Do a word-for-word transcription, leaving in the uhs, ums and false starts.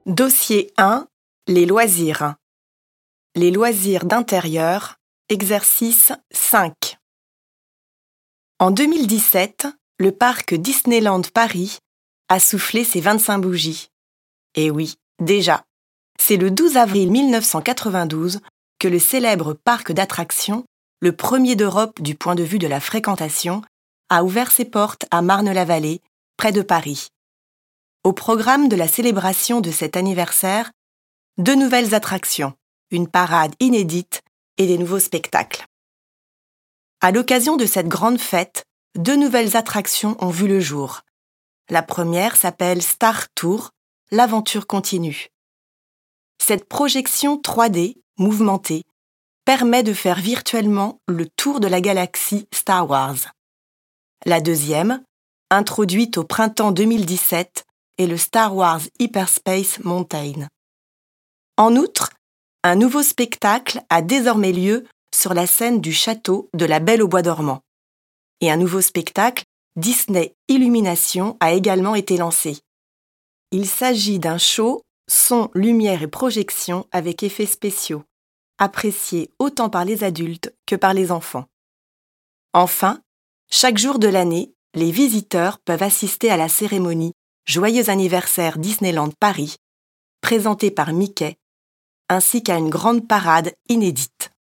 Dossier un. Les loisirs. Les loisirs d'intérieur, exercice cinq. En deux mille dix-sept, le parc Disneyland Paris a soufflé ses vingt-cinq bougies. Et oui, déjà, c'est le douze avril mille neuf cent quatre-vingt-douze que le célèbre parc d'attractions, le premier d'Europe du point de vue de la fréquentation, a ouvert ses portes à Marne-la-Vallée, près de Paris. Au programme de la célébration de cet anniversaire, deux nouvelles attractions, une parade inédite et des nouveaux spectacles. À l'occasion de cette grande fête, deux nouvelles attractions ont vu le jour. La première s'appelle Star Tour, l'aventure continue. Cette projection trois D, mouvementée, permet de faire virtuellement le tour de la galaxie Star Wars. La deuxième, introduite au printemps deux mille dix-sept, est le Star Wars Hyperspace Mountain. En outre, un nouveau spectacle a désormais lieu sur la scène du château de la Belle au bois dormant. Et un nouveau spectacle, Disney Illumination, a également été lancé. Il s'agit d'un show son, lumière et projection avec effets spéciaux, apprécié autant par les adultes que par les enfants. Enfin, chaque jour de l'année, les visiteurs peuvent assister à la cérémonie Joyeux anniversaire Disneyland Paris, présentée par Mickey, ainsi qu'à une grande parade inédite.